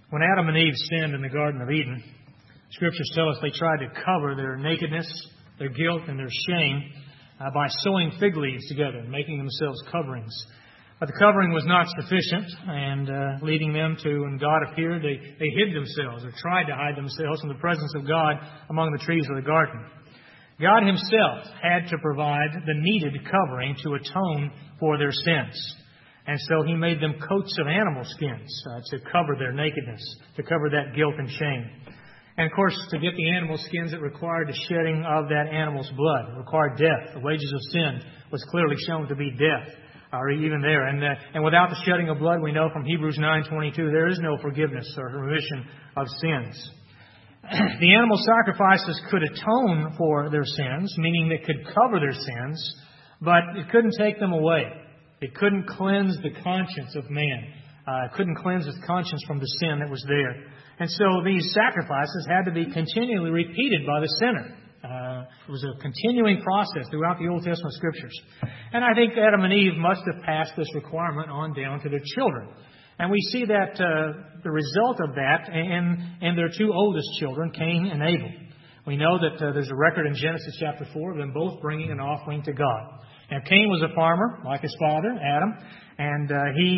When Adam and Eve sinned in the Garden of Eden, Scriptures tell us they tried to cover their nakedness, their guilt, and their shame by sewing fig leaves together and making themselves coverings. But the covering was not sufficient, and leading them to, when God appeared, they hid themselves, or tried to hide themselves from the presence of God among the trees of the garden. God Himself had to provide the needed covering to atone for their sins. And so He made them coats of animal skins to cover their nakedness, to cover that guilt and shame. And of course, to get the animal skins, it required the shedding of that animal's blood. It required death. The wages of sin was clearly shown to be death, or even there. And without the shedding of blood, we know from Hebrews 9:22, there is no forgiveness or remission of sins. The animal sacrifices could atone for their sins, meaning they could cover their sins, but it couldn't take them away. It couldn't cleanse the conscience of man. It couldn't cleanse his conscience from the sin that was there. And so these sacrifices had to be continually repeated by the sinner. It was a continuing process throughout the Old Testament Scriptures. And I think Adam and Eve must have passed this requirement on down to their children. And we see that the result of that in their two oldest children, Cain and Abel. We know that there's a record in Genesis chapter 4 of them both bringing an offering to God. Now, Cain was a farmer, like his father, Adam, and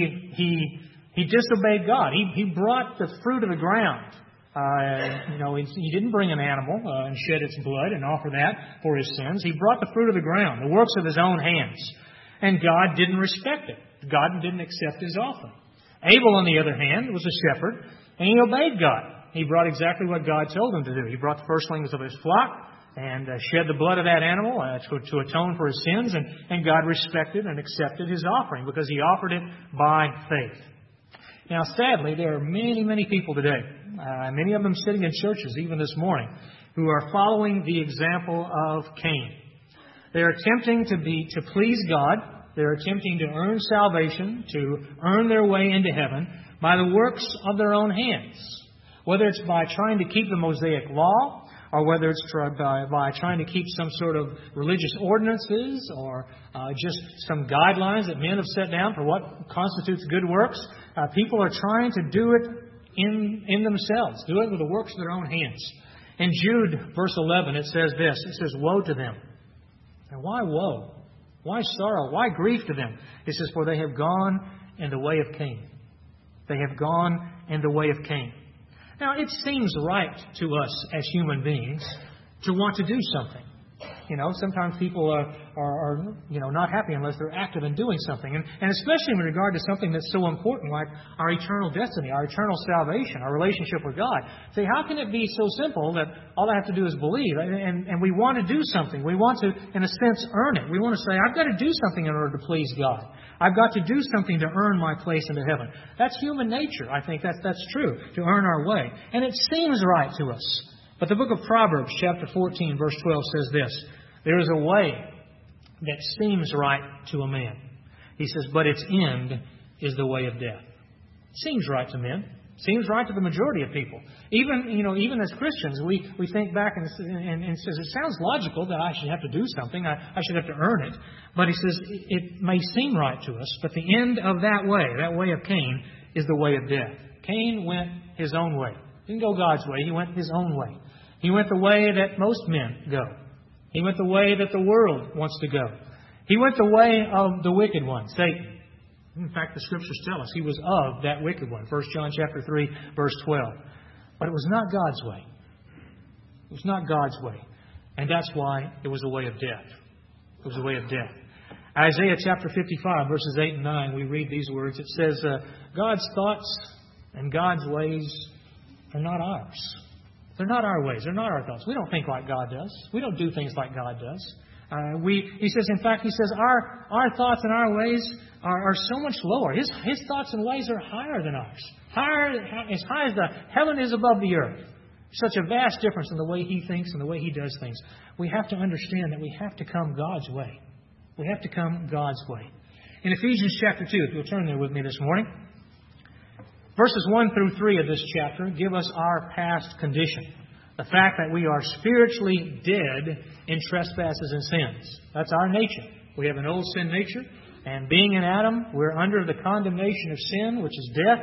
he disobeyed God. He brought the fruit of the ground. He didn't bring an animal and shed its blood and offer that for his sins. He brought the fruit of the ground, the works of his own hands. And God didn't respect it. God didn't accept his offering. Abel, on the other hand, was a shepherd, and he obeyed God. He brought exactly what God told him to do. He brought the firstlings of his flock and shed the blood of that animal to atone for his sins, and God respected and accepted his offering because he offered it by faith. Now, sadly, there are many, many people today, many of them sitting in churches even this morning, who are following the example of Cain. They're attempting to please God. They're attempting to earn salvation, to earn their way into heaven by the works of their own hands. Whether it's by trying to keep the Mosaic Law, or whether it's by trying to keep some sort of religious ordinances, or just some guidelines that men have set down for what constitutes good works. People are trying to do it in themselves, do it with the works of their own hands. In Jude, verse 11, it says this. It says, "Woe to them." And why woe? Why sorrow? Why grief to them? It says, "For they have gone in the way of Cain." They have gone in the way of Cain. Now, it seems right to us as human beings to want to do something. Sometimes people are not happy unless they're active in doing something. And especially in regard to something that's so important like our eternal destiny, our eternal salvation, our relationship with God. Say, how can it be so simple that all I have to do is believe? And we want to do something. We want to, in a sense, earn it. We want to say, I've got to do something in order to please God. I've got to do something to earn my place into heaven. That's human nature. I think that's true, to earn our way. And it seems right to us. But the book of Proverbs, chapter 14, verse 12 says this. There is a way that seems right to a man. He says, but its end is the way of death. Seems right to men. Seems right to the majority of people. Even as Christians, we think back and says, it sounds logical that I should have to do something. I should have to earn it. But he says, it may seem right to us, but the end of that way of Cain, is the way of death. Cain went his own way. He didn't go God's way. He went his own way. He went the way that most men go. He went the way that the world wants to go. He went the way of the wicked one, Satan. In fact, the Scriptures tell us he was of that wicked one. 1 John chapter 3, verse 12. But it was not God's way. It was not God's way. And that's why it was a way of death. It was a way of death. Isaiah chapter 55, verses 8 and 9, we read these words. It says, God's thoughts and God's ways are not ours. They're not our ways. They're not our thoughts. We don't think like God does. We don't do things like God does. He says, our thoughts and our ways are so much lower. His thoughts and ways are higher than ours. As high as the heaven is above the earth. Such a vast difference in the way He thinks and the way He does things. We have to understand that we have to come God's way. We have to come God's way. In Ephesians chapter 2, if you'll turn there with me this morning, verses 1 through 3 of this chapter give us our past condition. The fact that we are spiritually dead in trespasses and sins. That's our nature. We have an old sin nature. And being in Adam, we're under the condemnation of sin, which is death.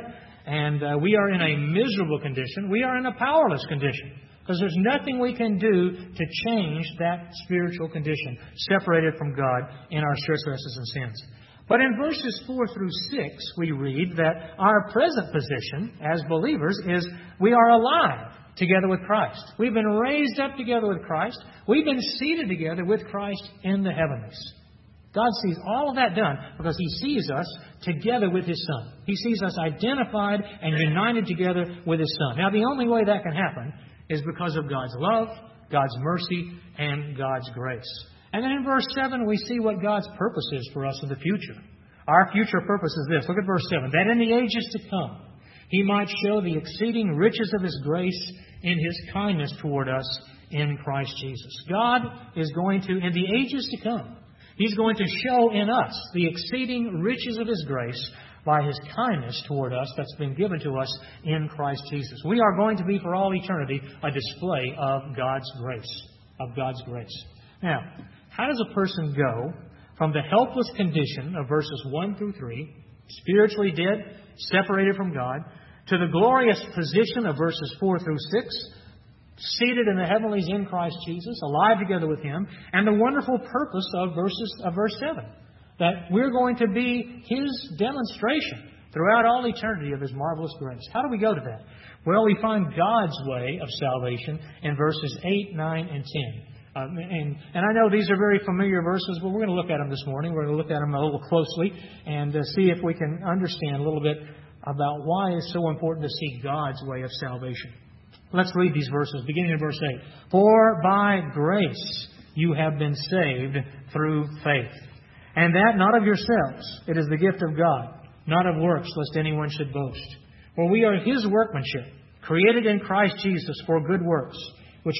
and we are in a miserable condition. We are in a powerless condition because there's nothing we can do to change that spiritual condition, separated from God in our trespasses and sins. But in verses 4 through 6, we read that our present position as believers is we are alive together with Christ. We've been raised up together with Christ. We've been seated together with Christ in the heavenlies. God sees all of that done because He sees us together with His Son. He sees us identified and united together with His Son. Now, the only way that can happen is because of God's love, God's mercy, and God's grace. And then in verse 7, we see what God's purpose is for us in the future. Our future purpose is this. Look at verse 7. That in the ages to come, He might show the exceeding riches of His grace in His kindness toward us in Christ Jesus. God is going to, in the ages to come, He's going to show in us the exceeding riches of His grace by His kindness toward us that's been given to us in Christ Jesus. We are going to be for all eternity a display of God's grace. Of God's grace. Now, how does a person go from the helpless condition of verses 1 through 3, spiritually dead, separated from God, to the glorious position of verses 4 through 6, seated in the heavenlies in Christ Jesus, alive together with Him, and the wonderful purpose of verse 7, that we're going to be His demonstration throughout all eternity of His marvelous grace. How do we go to that? Well, we find God's way of salvation in verses 8, 9, and 10. And I know these are very familiar verses, but we're going to look at them this morning. We're going to look at them a little closely and see if we can understand a little bit about why it's so important to see God's way of salvation. Let's read these verses, beginning in verse 8. For by grace you have been saved through faith, and that not of yourselves. It is the gift of God, not of works, lest anyone should boast. For we are His workmanship, created in Christ Jesus for good works, which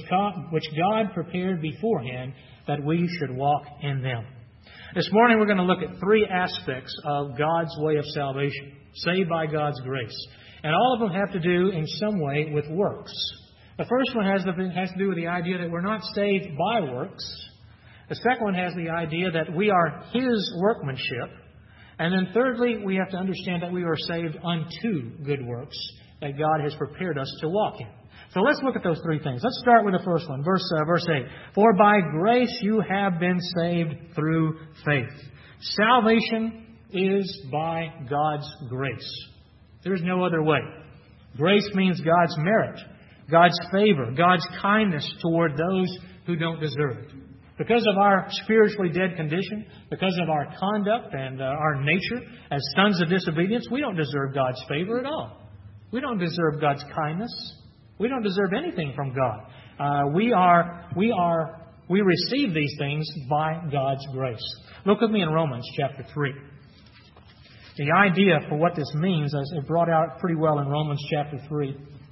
God prepared beforehand that we should walk in them. This morning we're going to look at three aspects of God's way of salvation, saved by God's grace. And all of them have to do in some way with works. The first one has to do with the idea that we're not saved by works. The second one has the idea that we are His workmanship. And then thirdly, we have to understand that we are saved unto good works that God has prepared us to walk in. So let's look at those three things. Let's start with the first one, verse 8. For by grace you have been saved through faith. Salvation is by God's grace. There's no other way. Grace means God's merit, God's favor, God's kindness toward those who don't deserve it. Because of our spiritually dead condition, because of our conduct and our nature as sons of disobedience, we don't deserve God's favor at all. We don't deserve God's kindness. We don't deserve anything from God. We receive these things by God's grace. Look with me in Romans chapter 3. The idea for what this means is brought out pretty well in Romans chapter 3.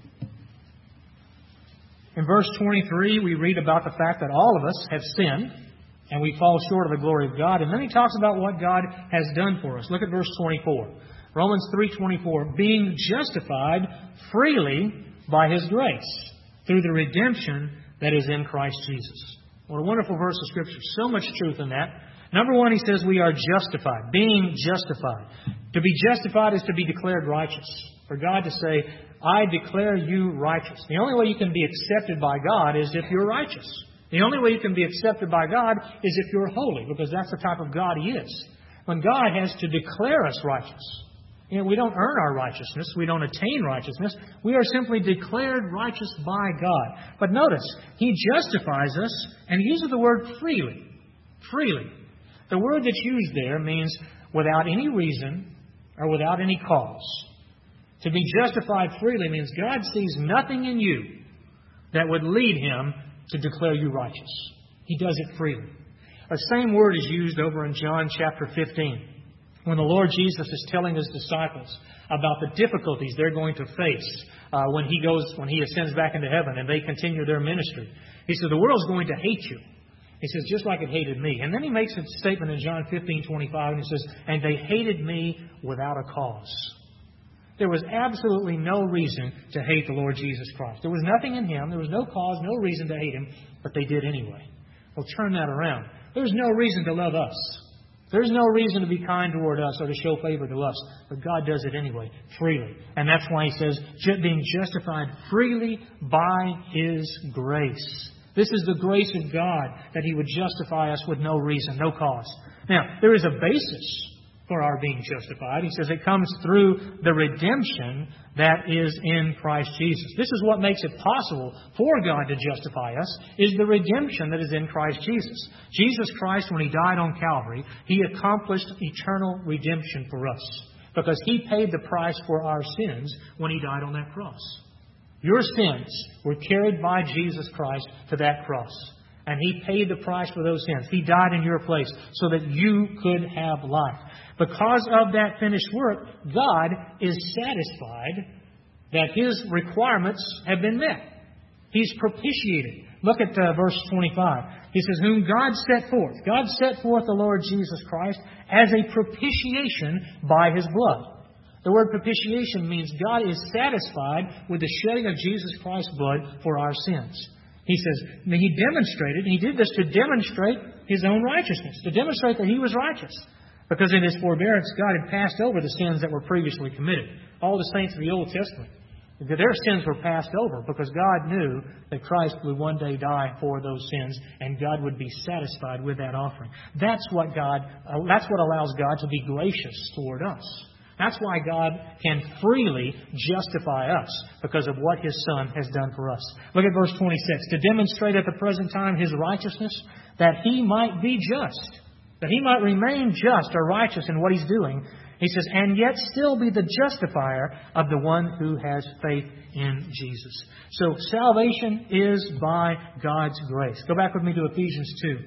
In verse 23, we read about the fact that all of us have sinned and we fall short of the glory of God. And then he talks about what God has done for us. Look at verse 24. Romans 3:24. Being justified freely by His grace through the redemption that is in Christ Jesus. What a wonderful verse of Scripture. So much truth in that. Number one, he says we are justified. Being justified. To be justified is to be declared righteous. For God to say, I declare you righteous. The only way you can be accepted by God is if you're righteous. The only way you can be accepted by God is if you're holy, because that's the type of God He is. When God has to declare us righteous, we don't earn our righteousness. We don't attain righteousness. We are simply declared righteous by God. But notice, He justifies us, and He uses the word freely. Freely. The word that's used there means without any reason or without any cause. To be justified freely means God sees nothing in you that would lead Him to declare you righteous. He does it freely. The same word is used over in John chapter 15. When the Lord Jesus is telling His disciples about the difficulties they're going to face when He ascends back into heaven and they continue their ministry. He said, the world's going to hate you. He says, just like it hated me. And then He makes a statement in John 15:25, and He says, and they hated me without a cause. There was absolutely no reason to hate the Lord Jesus Christ. There was nothing in Him. There was no cause, no reason to hate Him, but they did anyway. Well, turn that around. There's no reason to love us. There's no reason to be kind toward us or to show favor to us, but God does it anyway, freely. And that's why He says, being justified freely by His grace. This is the grace of God, that He would justify us with no reason, no cause. Now, there is a basis for our being justified. He says it comes through the redemption that is in Christ Jesus. This is what makes it possible for God to justify us, is the redemption that is in Christ Jesus. Jesus Christ, when He died on Calvary, He accomplished eternal redemption for us, because He paid the price for our sins when He died on that cross. Your sins were carried by Jesus Christ to that cross, and He paid the price for those sins. He died in your place so that you could have life. Because of that finished work, God is satisfied that His requirements have been met. He's propitiated. Look at verse 25. He says, whom God set forth. God set forth the Lord Jesus Christ as a propitiation by His blood. The word propitiation means God is satisfied with the shedding of Jesus Christ's blood for our sins. He says, He demonstrated, He did this to demonstrate His own righteousness, to demonstrate that He was righteous. Because in His forbearance, God had passed over the sins that were previously committed. All the saints of the Old Testament, their sins were passed over because God knew that Christ would one day die for those sins, and God would be satisfied with that offering. That's what allows God to be gracious toward us. That's why God can freely justify us, because of what His Son has done for us. Look at verse 26. To demonstrate at the present time His righteousness, that He might be just, that He might remain just or righteous in what He's doing. He says, and yet still be the justifier of the one who has faith in Jesus. So salvation is by God's grace. Go back with me to Ephesians 2.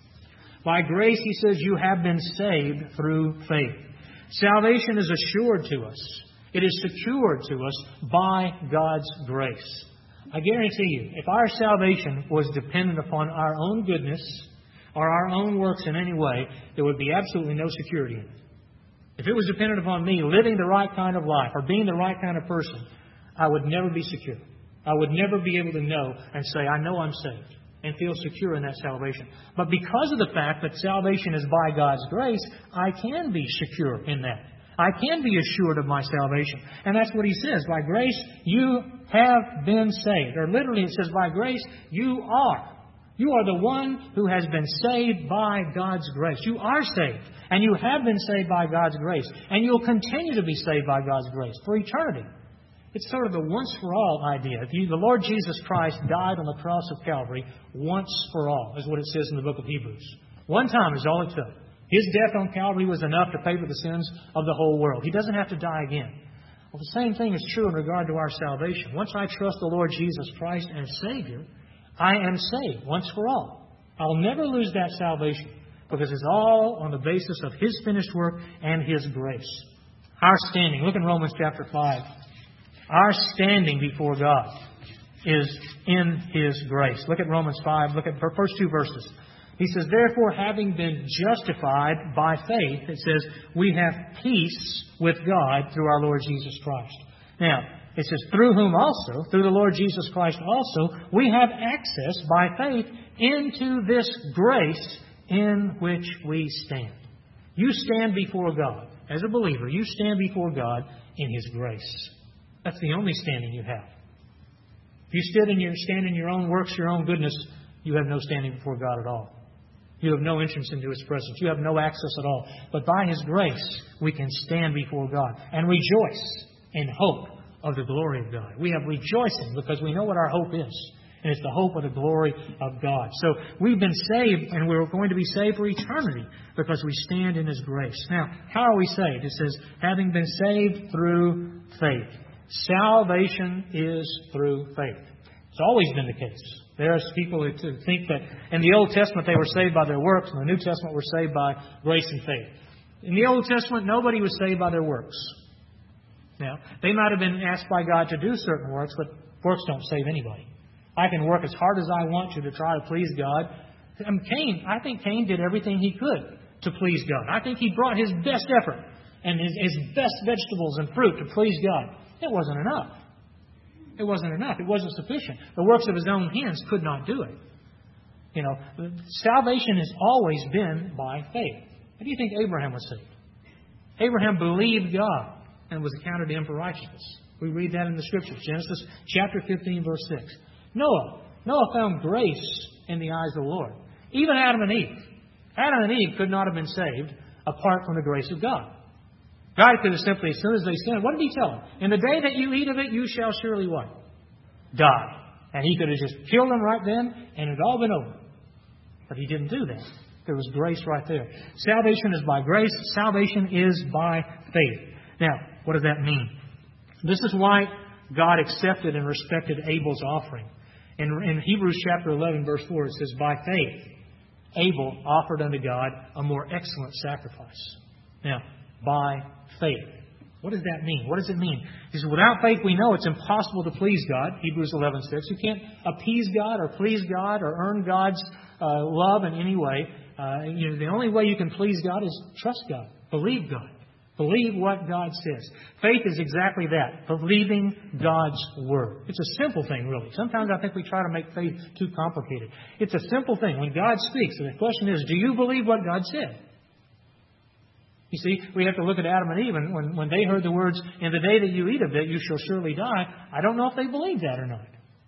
By grace, he says, you have been saved through faith. Salvation is assured to us. It is secured to us by God's grace. I guarantee you, if our salvation was dependent upon our own goodness or our own works in any way, there would be absolutely no security in it. If it was dependent upon me living the right kind of life or being the right kind of person, I would never be secure. I would never be able to know and say, I know I'm saved, and feel secure in that salvation. But because of the fact that salvation is by God's grace, I can be secure in that. I can be assured of my salvation. And that's what he says. By grace, you have been saved. Or literally it says, by grace, you are. You are the one who has been saved by God's grace. You are saved. And you have been saved by God's grace. And you'll continue to be saved by God's grace for eternity. It's sort of a once-for-all idea. The Lord Jesus Christ died on the cross of Calvary once for all, is what it says in the book of Hebrews. One time is all it took. His death on Calvary was enough to pay for the sins of the whole world. He doesn't have to die again. Well, the same thing is true in regard to our salvation. Once I trust the Lord Jesus Christ as Savior, I am saved once for all. I'll never lose that salvation because it's all on the basis of His finished work and His grace. Our standing, look in Romans chapter 5. Our standing before God is in His grace. Look at Romans 5. Look at the first two verses. He says, therefore, having been justified by faith, it says, we have peace with God through our Lord Jesus Christ. Now, it says, through whom also, through the Lord Jesus Christ also, we have access by faith into this grace in which we stand. You stand before God. As a believer, you stand before God in His grace. That's the only standing you have. If you stand in your own works, your own goodness, you have no standing before God at all. You have no entrance into His presence. You have no access at all. But by His grace, we can stand before God and rejoice in hope of the glory of God. We have rejoicing because we know what our hope is. And it's the hope of the glory of God. So we've been saved, and we're going to be saved for eternity because we stand in His grace. Now, how are we saved? It says, having been saved through faith. Salvation is through faith. It's always been the case. There's people who think that in the Old Testament they were saved by their works, and the New Testament were saved by grace and faith. In the Old Testament, nobody was saved by their works. Now, they might have been asked by God to do certain works, but works don't save anybody. I can work as hard as I want to try to please God. I think Cain did everything he could to please God. I think he brought his best effort and his best vegetables and fruit to please God. It wasn't enough. It wasn't enough. It wasn't sufficient. The works of his own hands could not do it. Salvation has always been by faith. How do you think Abraham was saved? Abraham believed God and was accounted to him for righteousness. We read that in the Scriptures. Genesis chapter 15, verse 6. Noah found grace in the eyes of the Lord. Even Adam and Eve. Adam and Eve could not have been saved apart from the grace of God. God could have simply, as soon as they sinned, what did He tell them? In the day that you eat of it, you shall surely what? Die. And He could have just killed them right then, and it had all been over. But He didn't do that. There was grace right there. Salvation is by grace. Salvation is by faith. Now, what does that mean? This is why God accepted and respected Abel's offering. In Hebrews chapter 11, verse 4, it says, by faith, Abel offered unto God a more excellent sacrifice. Now, by faith. What does that mean? What does it mean? He says, without faith we know it's impossible to please God. Hebrews 11:6. You can't appease God or please God or earn God's love in any way. The only way you can please God is trust God. Believe God. Believe what God says. Faith is exactly that. Believing God's Word. It's a simple thing, really. Sometimes I think we try to make faith too complicated. It's a simple thing. When God speaks, and the question is, do you believe what God said? You see, we have to look at Adam and Eve, and when they heard the words, in the day that you eat of it, you shall surely die, I don't know if they believed that or not.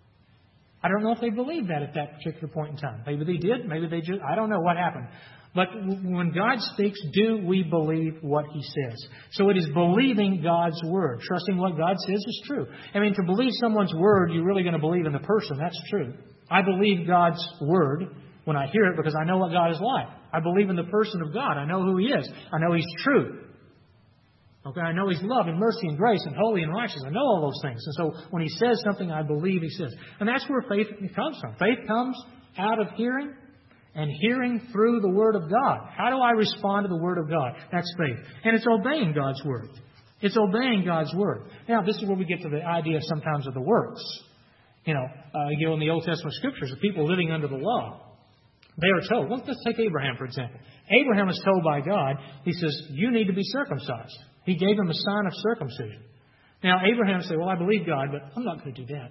I don't know if they believed that at that particular point in time. Maybe they did, maybe they just, I don't know what happened. But when God speaks, do we believe what He says? So it is believing God's Word, trusting what God says is true. I mean, to believe someone's Word, you're really going to believe in the person. That's true. I believe God's Word when I hear it because I know what God is like. I believe in the person of God. I know who He is. I know He's true. Okay, I know He's love and mercy and grace and holy and righteous. I know all those things. And so when He says something, I believe He says. And that's where faith comes from. Faith comes out of hearing and hearing through the Word of God. How do I respond to the Word of God? That's faith. And it's obeying God's Word. It's obeying God's Word. Now, this is where we get to the idea sometimes of the works. In the Old Testament Scriptures, the people living under the law, they are told, let's take Abraham, for example. Abraham is told by God, He says, you need to be circumcised. He gave him a sign of circumcision. Now, Abraham said, well, I believe God, but I'm not going to do that.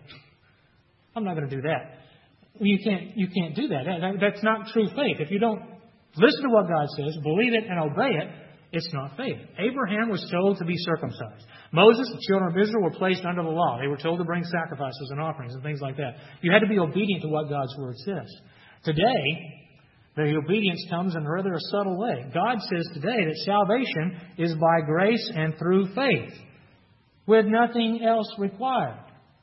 I'm not going to do that. Well, you can't do that. That's not true faith. If you don't listen to what God says, believe it, and obey it, it's not faith. Abraham was told to be circumcised. Moses, the children of Israel, were placed under the law. They were told to bring sacrifices and offerings and things like that. You had to be obedient to what God's Word says. Today, the obedience comes in a rather a subtle way. God says today that salvation is by grace and through faith, with nothing else required.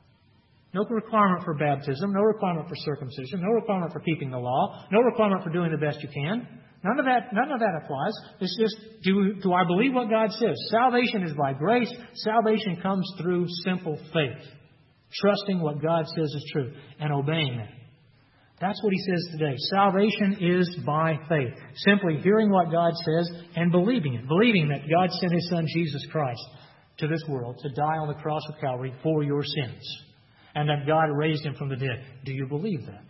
No requirement for baptism, no requirement for circumcision, no requirement for keeping the law, no requirement for doing the best you can. None of that applies. It's just, do I believe what God says? Salvation is by grace. Salvation comes through simple faith, trusting what God says is true and obeying that. That's what He says today. Salvation is by faith. Simply hearing what God says and believing it. Believing that God sent His Son, Jesus Christ, to this world to die on the cross of Calvary for your sins. And that God raised Him from the dead. Do you believe that?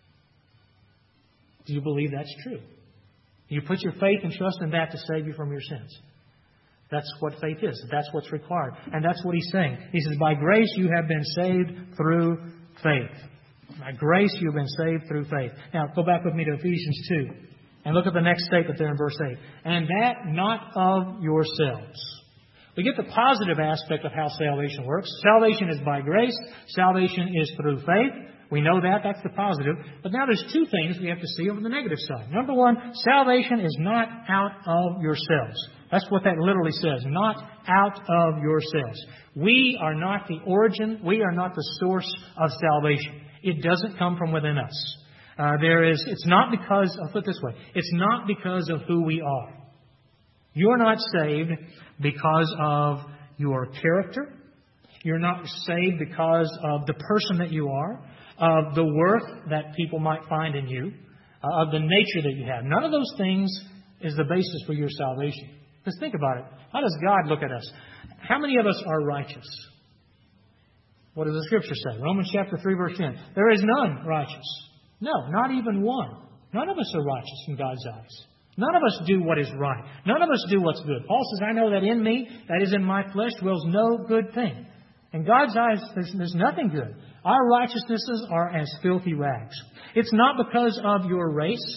Do you believe that's true? You put your faith and trust in that to save you from your sins. That's what faith is. That's what's required. And that's what He's saying. He says, by grace you have been saved through faith. By grace you have been saved through faith. Now, go back with me to Ephesians 2. And look at the next statement there in verse 8. And that not of yourselves. We get the positive aspect of how salvation works. Salvation is by grace. Salvation is through faith. We know that. That's the positive. But now there's two things we have to see over the negative side. Number one, salvation is not out of yourselves. That's what that literally says. Not out of yourselves. We are not the origin. We are not the source of salvation. It doesn't come from within us. It's not because, I'll put it this way, it's not because of who we are. You're not saved because of your character. You're not saved because of the person that you are, of the worth that people might find in you, of the nature that you have. None of those things is the basis for your salvation. Because think about it. How does God look at us? How many of us are righteous? What does the Scripture say? Romans chapter 3, verse 10. There is none righteous. No, not even one. None of us are righteous in God's eyes. None of us do what is right. None of us do what's good. Paul says, I know that in me, that is in my flesh, dwells no good thing. In God's eyes, there's nothing good. Our righteousnesses are as filthy rags. It's not because of your race.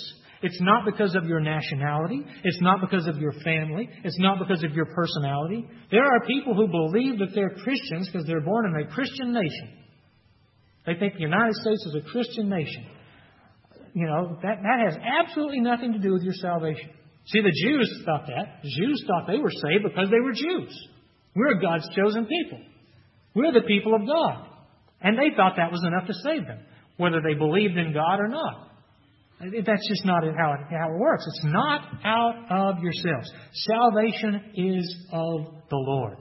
It's not because of your nationality. It's not because of your family. It's not because of your personality. There are people who believe that they're Christians because they're born in a Christian nation. They think the United States is a Christian nation. You know, that has absolutely nothing to do with your salvation. See, the Jews thought that. The Jews thought they were saved because they were Jews. We're God's chosen people. We're the people of God. And they thought that was enough to save them, whether they believed in God or not. That's just not how it works. It's not out of yourselves. Salvation is of the Lord.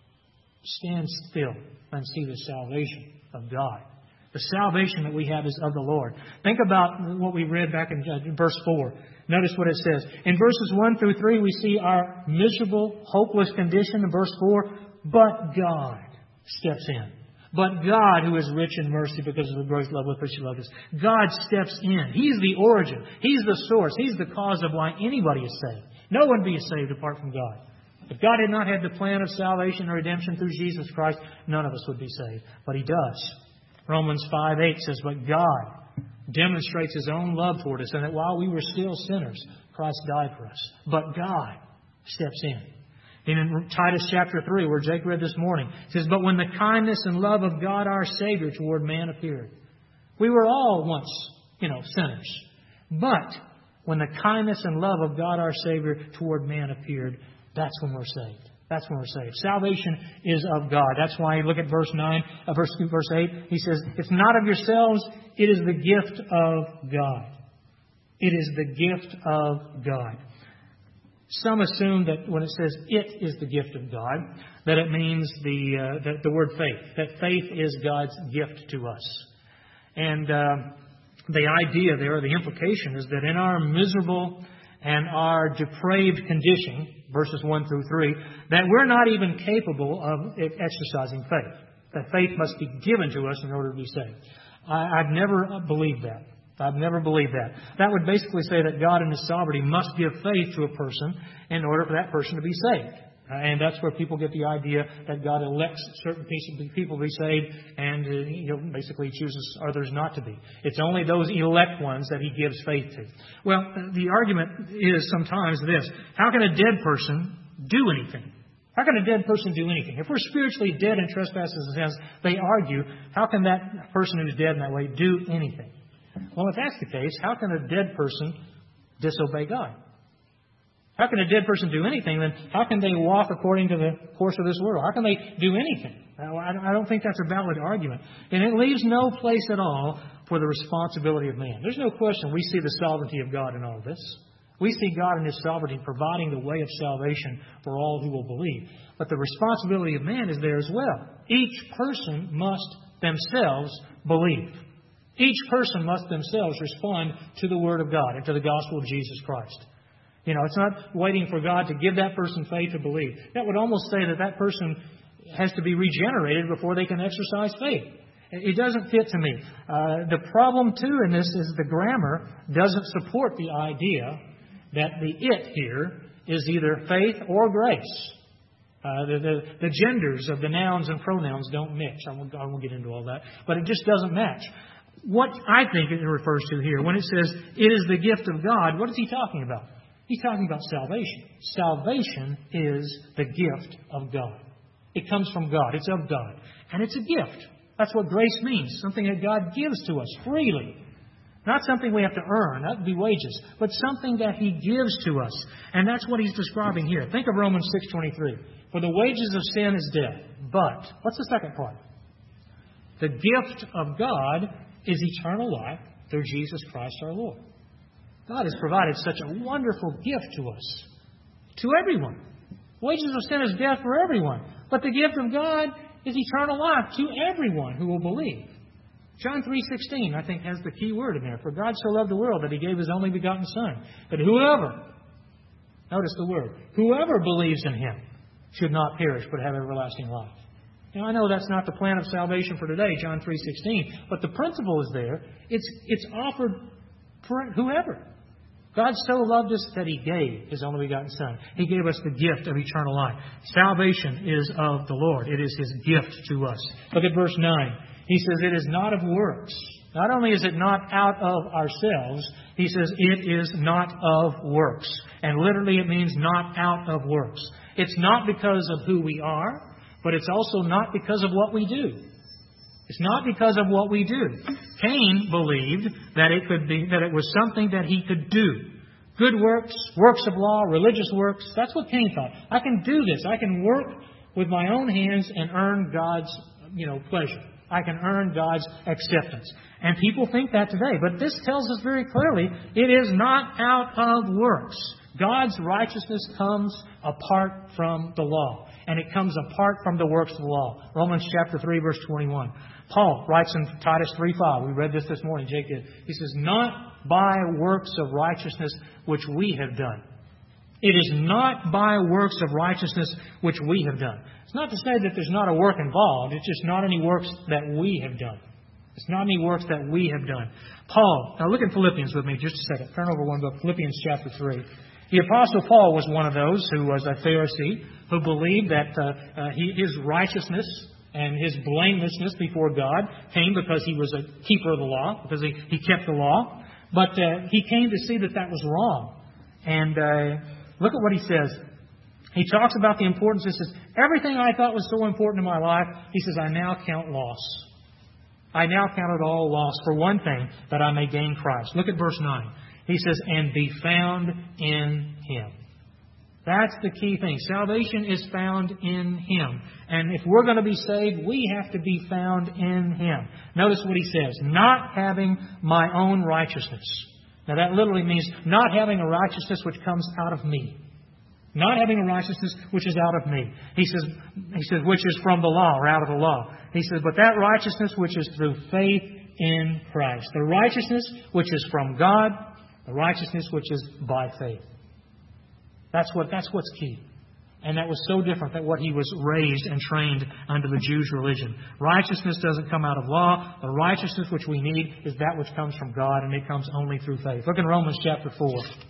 Stand still and see the salvation of God. The salvation that we have is of the Lord. Think about what we read back in verse 4. Notice what it says. In verses 1 through 3, we see our miserable, hopeless condition. In verse 4, but God steps in. But God, who is rich in mercy because of the great love with which He loved us, God steps in. He's the origin. He's the source. He's the cause of why anybody is saved. No one be saved apart from God. If God had not had the plan of salvation or redemption through Jesus Christ, none of us would be saved. But He does. Romans 5:8 says, but God demonstrates His own love toward us, and that while we were still sinners, Christ died for us. But God steps in. And in Titus chapter 3, where Jake read this morning, it says, but when the kindness and love of God our Savior toward man appeared. We were all once, sinners. But when the kindness and love of God our Savior toward man appeared, that's when we're saved. That's when we're saved. Salvation is of God. That's why you look at verse 8. He says, it's not of yourselves, it is the gift of God. It is the gift of God. Some assume that when it says it is the gift of God, that it means the word faith. That faith is God's gift to us. And the idea there, the implication is that in our miserable and our depraved condition, verses 1 through 3, that we're not even capable of exercising faith. That faith must be given to us in order to be saved. I've never believed that. I've never believed that. That would basically say that God in His sovereignty must give faith to a person in order for that person to be saved. And that's where people get the idea that God elects certain people to be saved and basically chooses others not to be. It's only those elect ones that He gives faith to. Well, the argument is sometimes this. How can a dead person do anything? How can a dead person do anything? If we're spiritually dead in trespasses and sins, they argue, how can that person who's dead in that way do anything? Well, if that's the case, how can a dead person disobey God? How can a dead person do anything? Then how can they walk according to the course of this world? How can they do anything? I don't think that's a valid argument. And it leaves no place at all for the responsibility of man. There's no question we see the sovereignty of God in all this. We see God in His sovereignty providing the way of salvation for all who will believe. But the responsibility of man is there as well. Each person must themselves believe. Each person must themselves respond to the Word of God and to the gospel of Jesus Christ. It's not waiting for God to give that person faith to believe. That would almost say that person has to be regenerated before they can exercise faith. It doesn't fit to me. The problem, too, in this is the grammar doesn't support the idea that the it here is either faith or grace. The genders of the nouns and pronouns don't mix. I won't get into all that. But it just doesn't match. What I think it refers to here, when it says it is the gift of God, what is He talking about? He's talking about salvation. Salvation is the gift of God. It comes from God. It's of God. And it's a gift. That's what grace means. Something that God gives to us freely. Not something we have to earn. That would be wages. But something that He gives to us. And that's what He's describing here. Think of Romans 6:23. For the wages of sin is death. But, what's the second part? The gift of God is eternal life through Jesus Christ our Lord. God has provided such a wonderful gift to us. To everyone. Wages of sin is death for everyone. But the gift of God is eternal life to everyone who will believe. John 3:16, I think, has the key word in there. For God so loved the world that He gave His only begotten Son. That whoever, notice the word, whoever believes in Him should not perish but have everlasting life. I know that's not the plan of salvation for today, John 3:16, but the principle is there. It's offered for whoever. God so loved us that He gave His only begotten Son. He gave us the gift of eternal life. Salvation is of the Lord. It is His gift to us. Look at verse 9. He says, it is not of works, Not only is it not out of ourselves, he says it is not of works. And literally it means not out of works. It's not because of who we are, but it's also not because of what we do. It's not because of what we do. Cain believed that it was something that he could do. Good works, works of law, religious works. That's what Cain thought. I can do this. I can work with my own hands and earn God's, pleasure. I can earn God's acceptance. And people think that today. But this tells us very clearly it is not out of works. God's righteousness comes apart from the law. And it comes apart from the works of the law. Romans chapter 3, verse 21. Paul writes in Titus 3:5. We read this morning, Jake did. He says, not by works of righteousness which we have done. It is not by works of righteousness which we have done. It's not to say that there's not a work involved. It's just not any works that we have done. It's not any works that we have done. Paul, now look at Philippians with me just a second. Turn over one book, Philippians chapter 3. The Apostle Paul was one of those who was a Pharisee who believed that his righteousness and his blamelessness before God came because he was a keeper of the law, because he kept the law. But he came to see that was wrong. And look at what he says. He talks about the importance. He says, everything I thought was so important in my life, he says, I now count loss. I now count it all loss for one thing, that I may gain Christ. Look at verse 9. He says, and be found in Him. That's the key thing. Salvation is found in Him. And if we're going to be saved, we have to be found in Him. Notice what he says. Not having my own righteousness. Now that literally means not having a righteousness which comes out of me. Not having a righteousness which is out of me. He says, which is from the law or out of the law. He says, but that righteousness which is through faith in Christ. The righteousness which is from God. The righteousness which is by faith. That's what's key. And that was so different than what he was raised and trained under the Jews' religion. Righteousness doesn't come out of law. The righteousness which we need is that which comes from God, and it comes only through faith. Look in Romans chapter 4.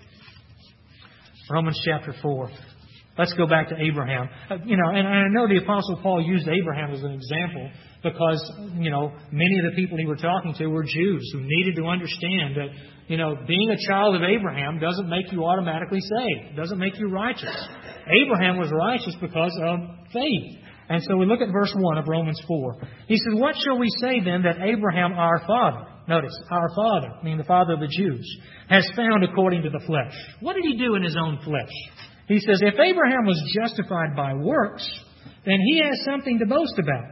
Romans chapter 4. Let's go back to Abraham. And I know the Apostle Paul used Abraham as an example because, many of the people he was talking to were Jews who needed to understand that, being a child of Abraham doesn't make you automatically saved. It doesn't make you righteous. Abraham was righteous because of faith. And so we look at verse 1 of Romans 4. He says, what shall we say then that Abraham our father, notice, our father, meaning the father of the Jews, has found according to the flesh? What did he do in his own flesh? He says, if Abraham was justified by works, then he has something to boast about.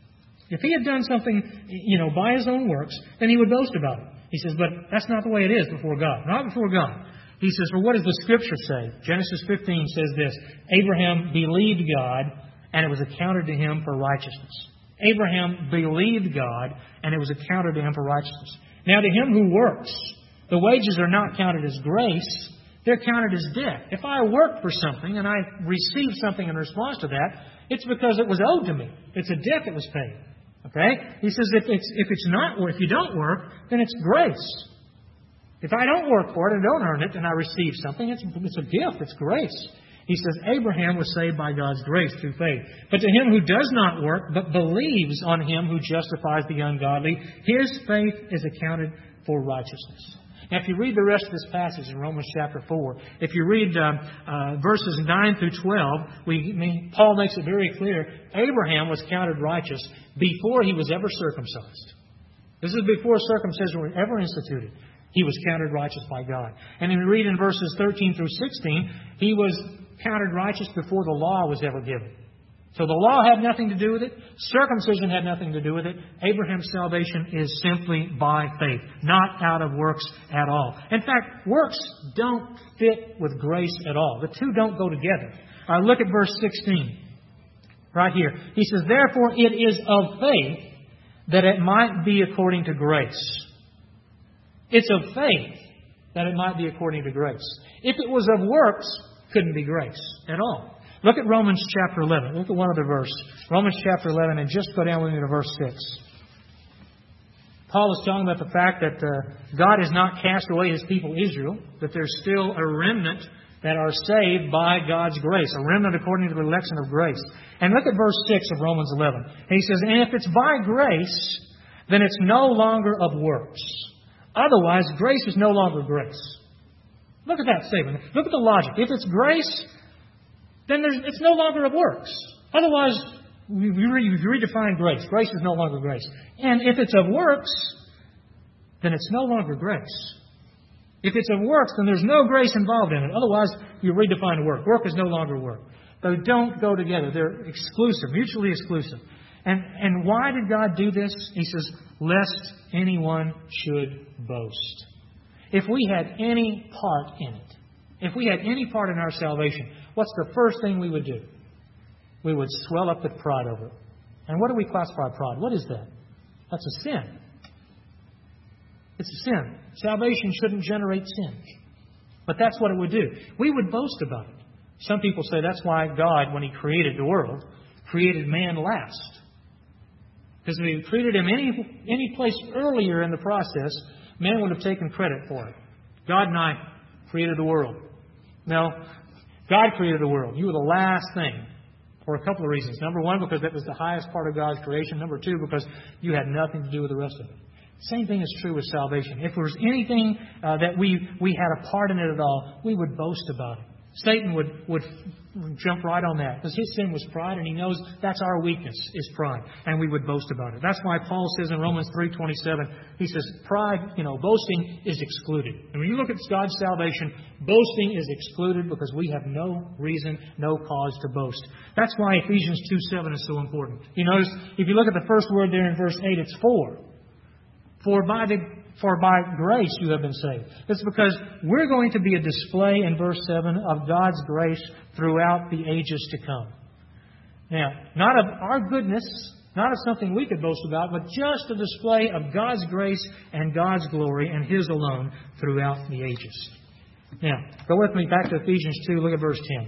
If he had done something, by his own works, then he would boast about it. He says, but that's not the way it is before God. Not before God. He says, for what does the Scripture say? Genesis 15 says this, Abraham believed God, and it was accounted to him for righteousness. Abraham believed God, and it was accounted to him for righteousness. Now to him who works, the wages are not counted as grace, they're counted as debt. If I work for something and I receive something in response to that, it's because it was owed to me. It's a debt that was paid. Okay? He says if you don't work, then it's grace. If I don't work for it and don't earn it and I receive something, it's a gift. It's grace. He says Abraham was saved by God's grace through faith. But to him who does not work, but believes on Him who justifies the ungodly, his faith is accounted for righteousness. Now, if you read the rest of this passage in Romans chapter 4, if you read verses 9 through 12, Paul makes it very clear Abraham was counted righteous before he was ever circumcised. This is before circumcision was ever instituted. He was counted righteous by God. And if you read in verses 13 through 16, he was counted righteous before the law was ever given. So the law had nothing to do with it. Circumcision had nothing to do with it. Abraham's salvation is simply by faith, not out of works at all. In fact, works don't fit with grace at all. The two don't go together. Look at verse 16. Right here. He says, therefore it is of faith that it might be according to grace. It's of faith that it might be according to grace. If it was of works, couldn't be grace at all. Look at Romans chapter 11. Look at one other verse. Romans chapter 11, and just go down with me to verse 6. Paul is talking about the fact that God has not cast away His people Israel, that there's still a remnant that are saved by God's grace, a remnant according to the election of grace. And look at verse 6 of Romans 11. He says, and if it's by grace, then it's no longer of works. Otherwise, grace is no longer grace. Look at that statement. Look at the logic. If it's grace, then it's no longer of works. Otherwise, you redefine grace. Grace is no longer grace. And if it's of works, then it's no longer grace. If it's of works, then there's no grace involved in it. Otherwise, you redefine work. Work is no longer work. They don't go together. They're exclusive, mutually exclusive. And why did God do this? He says, lest anyone should boast. If we had any part in it, if we had any part in our salvation, what's the first thing we would do? We would swell up with pride over it. And what do we classify pride? What is that? That's a sin. It's a sin. Salvation shouldn't generate sin. But that's what it would do. We would boast about it. Some people say that's why God, when He created the world, created man last. Because if He created him any place earlier in the process, man would have taken credit for it. God and I created the world. No, God created the world. You were the last thing for a couple of reasons. Number one, because that was the highest part of God's creation. Number two, because you had nothing to do with the rest of it. Same thing is true with salvation. If there was anything that we had a part in it at all, we would boast about it. Satan would jump right on that because his sin was pride, and he knows that's our weakness is pride, and we would boast about it. That's why Paul says in Romans 3:27, he says pride, boasting is excluded. And when you look at God's salvation, boasting is excluded because we have no reason, no cause to boast. That's why Ephesians 2:7 is so important. You notice if you look at the first word there in verse 8, it's for. For by grace you have been saved. It's because we're going to be a display in verse 7 of God's grace throughout the ages to come. Now, not of our goodness, not of something we could boast about, but just a display of God's grace and God's glory and His alone throughout the ages. Now, go with me back to Ephesians 2. Look at verse 10.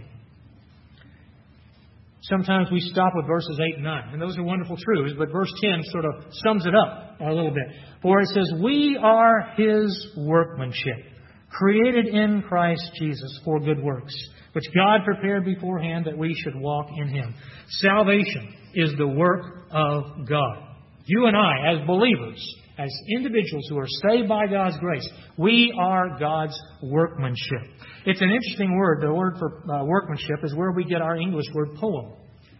Sometimes we stop with verses 8 and 9, and those are wonderful truths, but verse 10 sort of sums it up a little bit. For it says, we are His workmanship, created in Christ Jesus for good works, which God prepared beforehand that we should walk in Him. Salvation is the work of God. You and I, as believers, as individuals who are saved by God's grace, we are God's workmanship. It's an interesting word. The word for workmanship is where we get our English word poem.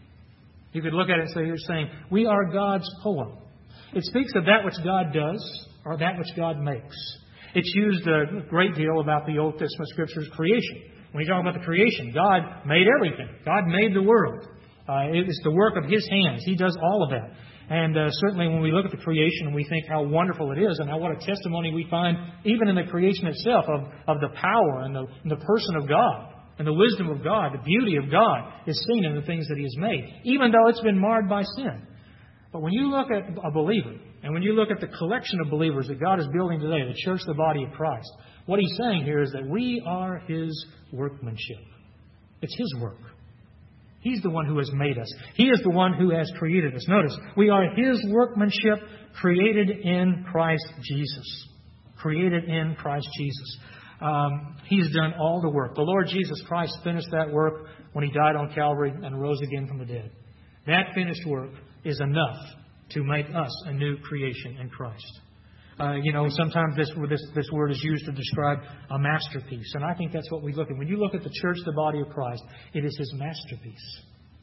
You could look at it and say, you're saying, we are God's poem. It speaks of that which God does or that which God makes. It's used a great deal about the Old Testament Scriptures' creation. When you talk about the creation, God made everything. God made the world. It's the work of His hands. He does all of that. And certainly when we look at the creation, we think how wonderful it is and what a testimony we find even in the creation itself of the power and the person of God and the wisdom of God. The beauty of God is seen in the things that He has made, even though it's been marred by sin. But when you look at a believer and when you look at the collection of believers that God is building today, the church, the body of Christ, what He's saying here is that we are His workmanship. It's His work. He's the one who has made us. He is the one who has created us. Notice, we are His workmanship created in Christ Jesus. Created in Christ Jesus. He's done all the work. The Lord Jesus Christ finished that work when He died on Calvary and rose again from the dead. That finished work is enough to make us a new creation in Christ. Sometimes this word is used to describe a masterpiece. And I think that's what we look at. When you look at the church, the body of Christ, it is His masterpiece.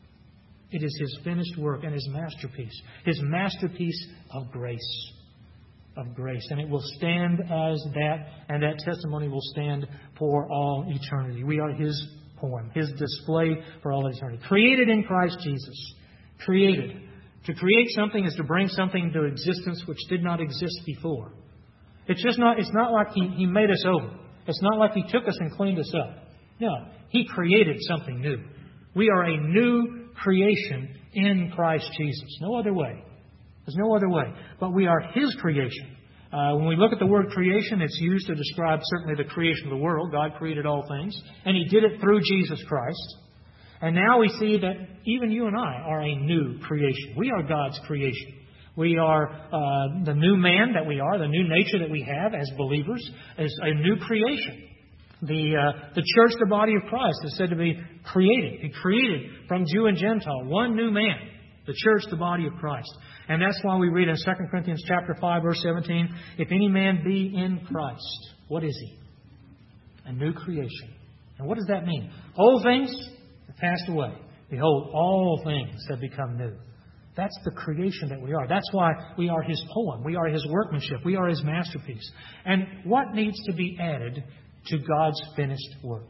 It is His finished work and His masterpiece. His masterpiece of grace. Of grace. And it will stand as that, and that testimony will stand for all eternity. We are His poem, His display for all eternity. Created in Christ Jesus. Created. To create something is to bring something to existence which did not exist before. It's not like He made us over. It's not like He took us and cleaned us up. No, He created something new. We are a new creation in Christ Jesus. No other way. There's no other way. But we are His creation. When we look at the word creation, it's used to describe certainly the creation of the world. God created all things. And He did it through Jesus Christ. And now we see that even you and I are a new creation. We are God's creation. We are the new man that we are, the new nature that we have as believers, is a new creation. The church, the body of Christ, is said to be created. He created from Jew and Gentile, one new man. The church, the body of Christ. And that's why we read in 2 Corinthians chapter 5, verse 17, if any man be in Christ, what is he? A new creation. And what does that mean? Old things have passed away. Behold, all things have become new. That's the creation that we are. That's why we are His poem. We are His workmanship. We are His masterpiece. And what needs to be added to God's finished work?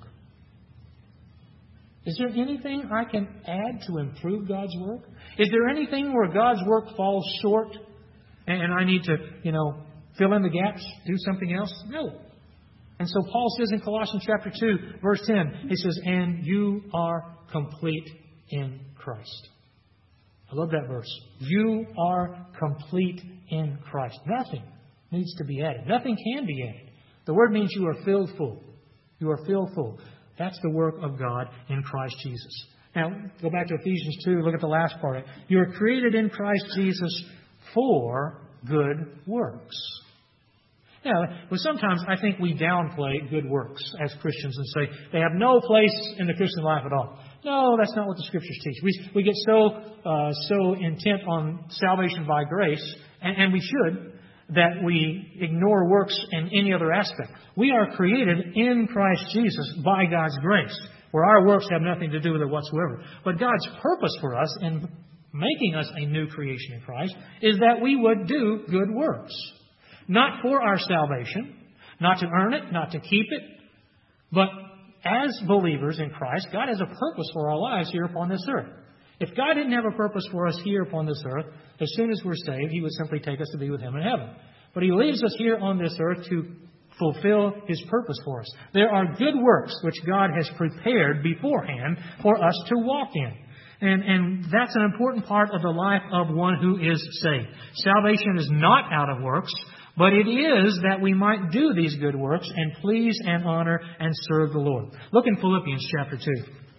Is there anything I can add to improve God's work? Is there anything where God's work falls short and I need to, fill in the gaps, do something else? No. And so Paul says in Colossians chapter 2, verse 10, he says, and you are complete in Christ. I love that verse. You are complete in Christ. Nothing needs to be added. Nothing can be added. The word means you are filled full. You are filled full. That's the work of God in Christ Jesus. Now, go back to Ephesians 2. Look at the last part. You are created in Christ Jesus for good works. Now, sometimes I think we downplay good works as Christians and say they have no place in the Christian life at all. No, that's not what the Scriptures teach. We get so intent on salvation by grace, and we should, that we ignore works in any other aspect. We are created in Christ Jesus by God's grace, where our works have nothing to do with it whatsoever. But God's purpose for us in making us a new creation in Christ is that we would do good works. Not for our salvation, not to earn it, not to keep it, but as believers in Christ, God has a purpose for our lives here upon this earth. If God didn't have a purpose for us here upon this earth, as soon as we're saved, He would simply take us to be with Him in heaven. But He leaves us here on this earth to fulfill His purpose for us. There are good works which God has prepared beforehand for us to walk in. And that's an important part of the life of one who is saved. Salvation is not out of works, but it is that we might do these good works and please and honor and serve the Lord. Look in Philippians chapter 2.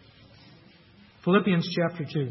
Philippians chapter 2.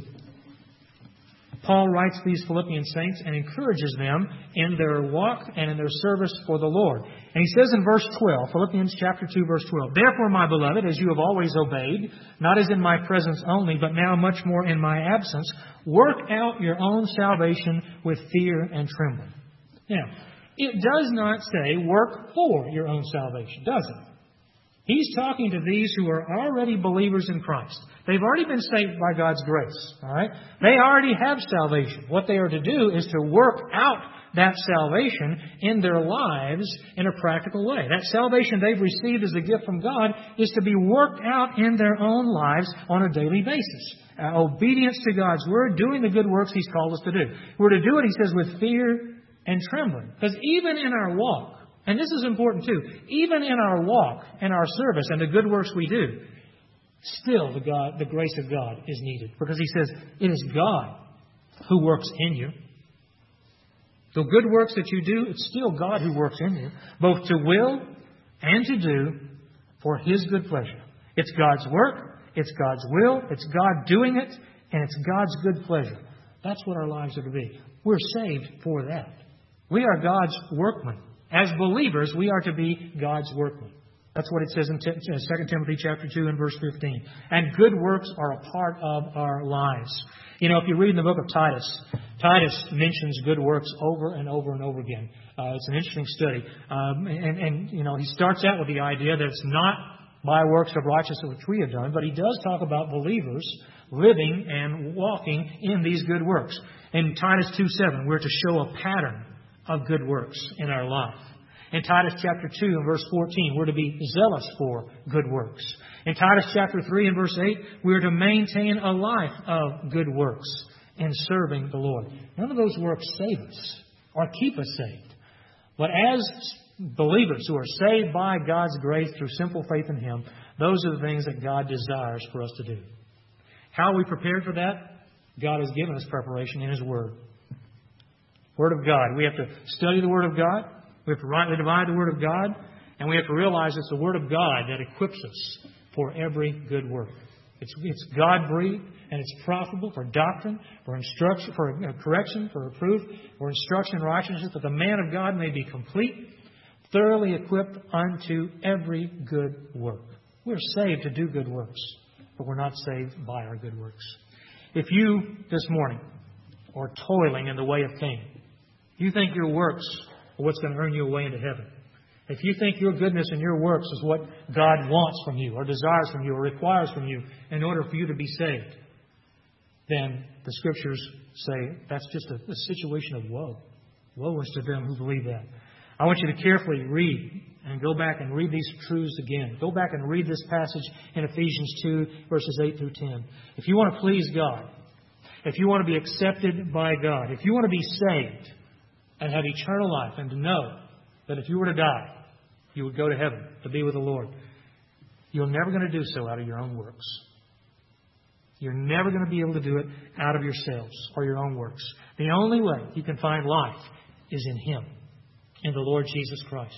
Paul writes these Philippian saints and encourages them in their walk and in their service for the Lord. And he says in verse 12, Philippians chapter 2, verse 12, therefore, my beloved, as you have always obeyed, not as in my presence only, but now much more in my absence, work out your own salvation with fear and trembling. Now, it does not say work for your own salvation, does it? He's talking to these who are already believers in Christ. They've already been saved by God's grace. All right? They already have salvation. What they are to do is to work out that salvation in their lives in a practical way. That salvation they've received as a gift from God is to be worked out in their own lives on a daily basis. Obedience to God's Word, doing the good works He's called us to do. We're to do it, he says, with fear and trembling. Because even in our walk, and this is important too, even in our walk and our service and the good works we do, still the grace of God is needed. Because he says, it is God who works in you. The good works that you do, it's still God who works in you, both to will and to do for His good pleasure. It's God's work, it's God's will, it's God doing it, and it's God's good pleasure. That's what our lives are to be. We're saved for that. We are God's workmen. As believers, we are to be God's workmen. That's what it says in 2 Timothy chapter 2 and verse 15. And good works are a part of our lives. If you read in the book of Titus, Titus mentions good works over and over and over again. It's an interesting study. He starts out with the idea that it's not by works of righteousness which we have done, but he does talk about believers living and walking in these good works. In Titus 2:7, we're to show a pattern of good works in our life. In Titus chapter 2 and verse 14, we're to be zealous for good works. In Titus chapter 3 and verse 8, we're to maintain a life of good works in serving the Lord. None of those works save us or keep us saved. But as believers who are saved by God's grace through simple faith in Him, those are the things that God desires for us to do. How are we prepared for that? God has given us preparation in His Word. Word of God. We have to study the Word of God. We have to rightly divide the Word of God. And we have to realize it's the Word of God that equips us for every good work. It's God-breathed, and it's profitable for doctrine, for instruction, for correction, for reproof, for instruction in righteousness, that the man of God may be complete, thoroughly equipped unto every good work. We're saved to do good works, but we're not saved by our good works. If you, this morning, or toiling in the way of Cain. You think your works are what's going to earn you a way into heaven. If you think your goodness and your works is what God wants from you, or desires from you, or requires from you in order for you to be saved, then the Scriptures say that's just a situation of woe. Woe is to them who believe that. I want you to carefully read and go back and read these truths again. Go back and read this passage in Ephesians 2, verses 8 through 10. If you want to please God, if you want to be accepted by God, if you want to be saved and have eternal life and to know that if you were to die, you would go to heaven to be with the Lord, you're never going to do so out of your own works. You're never going to be able to do it out of yourselves or your own works. The only way you can find life is in Him, in the Lord Jesus Christ.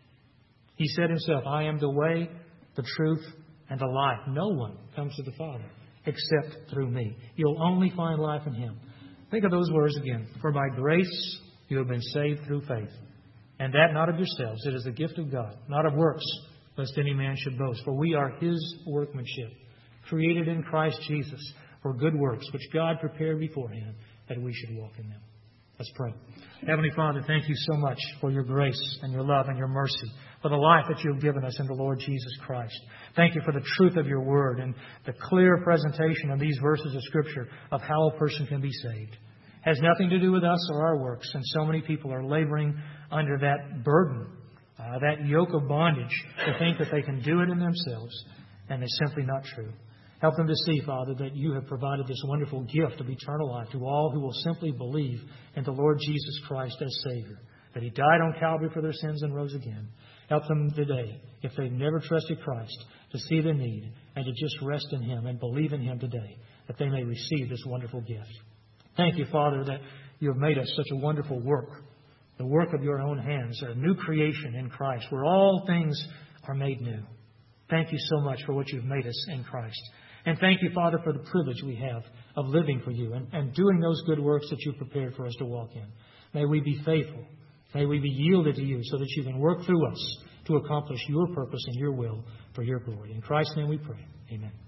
He said Himself, I am the way, the truth, and the life. No one comes to the Father except through me. You'll only find life in Him. Think of those words again. For by grace you have been saved through faith. And that not of yourselves. It is the gift of God, not of works, lest any man should boast. For we are His workmanship, created in Christ Jesus for good works, which God prepared beforehand that we should walk in them. Let's pray. Heavenly Father, thank you so much for your grace and your love and your mercy, for the life that you have given us in the Lord Jesus Christ. Thank you for the truth of your word and the clear presentation of these verses of Scripture of how a person can be saved. It has nothing to do with us or our works, and so many people are laboring under that burden, that yoke of bondage, to think that they can do it in themselves, and it's simply not true. Help them to see, Father, that you have provided this wonderful gift of eternal life to all who will simply believe in the Lord Jesus Christ as Savior, that He died on Calvary for their sins and rose again. Help them today, if they've never trusted Christ, to see the need and to just rest in Him and believe in Him today, that they may receive this wonderful gift. Thank you, Father, that you have made us such a wonderful work, the work of your own hands, a new creation in Christ, where all things are made new. Thank you so much for what you've made us in Christ. And thank you, Father, for the privilege we have of living for you and doing those good works that you've prepared for us to walk in. May we be faithful. May we be yielded to you so that you can work through us to accomplish your purpose and your will for your glory. In Christ's name we pray. Amen.